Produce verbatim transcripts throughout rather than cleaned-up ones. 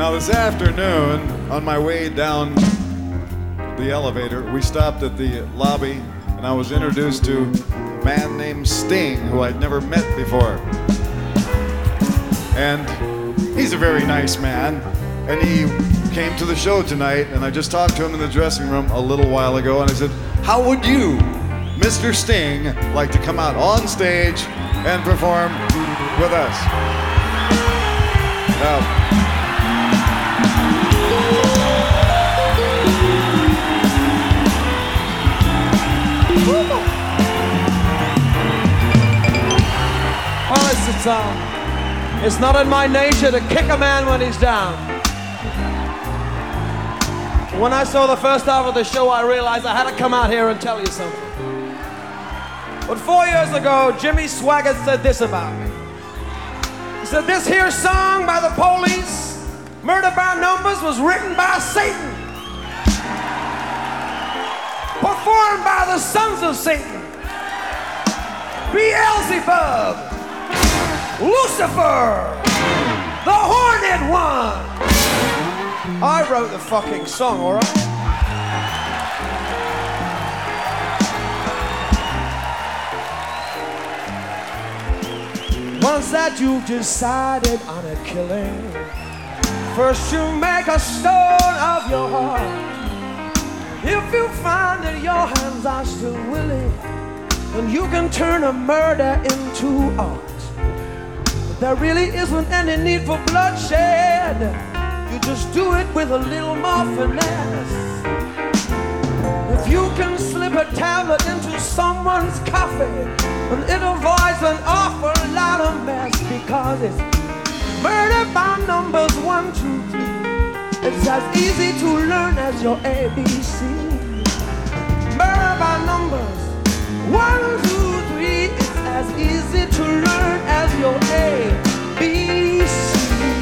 Now this afternoon, on my way down the elevator, we stopped at the lobby and I was introduced to a man named Sting, who I'd never met before. And he's a very nice man, and he came to the show tonight, and I just talked to him in the dressing room a little while ago, and I said, how would you, Mister Sting, like to come out on stage and perform with us? Now, well, it's, it's, uh, it's not in my nature to kick a man when he's down. When I saw the first half of the show, I realized I had to come out here and tell you something. But four years ago, Jimmy Swaggart said this about me. He said, this here song by the Police, Murder by Numbers, was written by Satan, performed by the sons of Satan, Beelzebub, Lucifer, the Horned One. I wrote the fucking song, all right? Once that you've decided on a killing, first you make a stone of your heart. If you find that your hands are still willing, then you can turn a murder into art. But there really isn't any need for bloodshed. You just do it with a little more finesse. If you can slip a tablet into someone's coffee, then it avoids an awful lot of mess, because it's murder by numbers, one, two, three. It's as easy to learn as your A B C. Murder by numbers, one, two, three. It's as easy to learn as your A B C.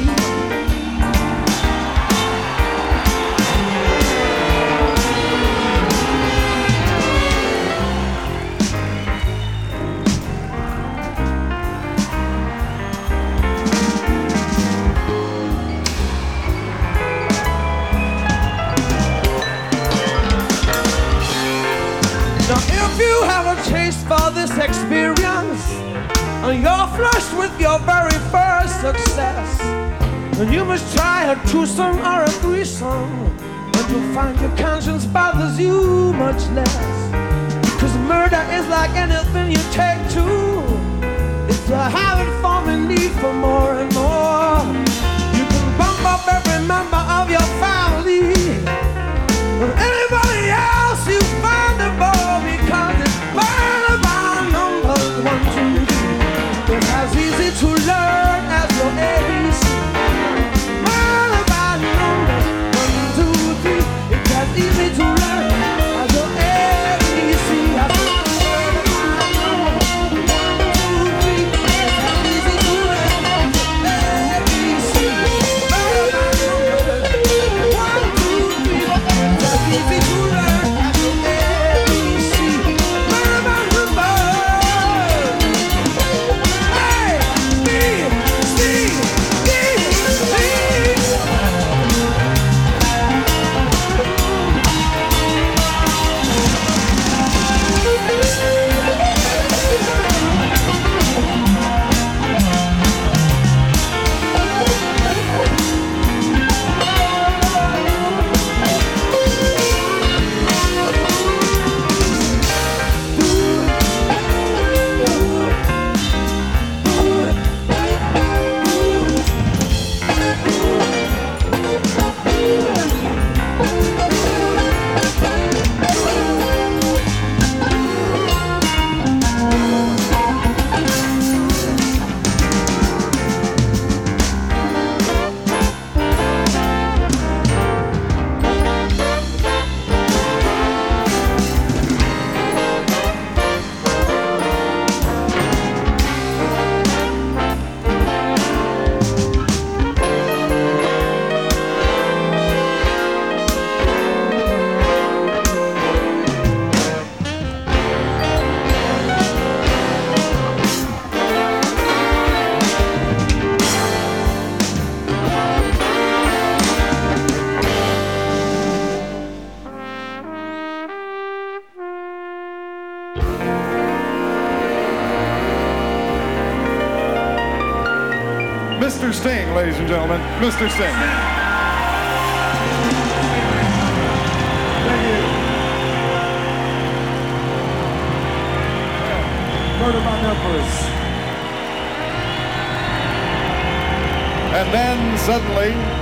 If you have a taste for this experience, and you're flushed with your very first success, then you must try a twosome or a threesome, and you'll find your conscience bothers you much less. Cause murder is like anything you take to. It's a habit forming need for more and more. You can bump up every member of your family, but anybody else you find a bore, because it's murder by numbers, one, two, three. It's as easy to learn as your A B C. Murder by numbers, one, two, three. It's as easy to learn as your A B C. Murder by numbers. Mister Sting, ladies and gentlemen. Mister Sting. Thank you. Murder by numbers. And then suddenly,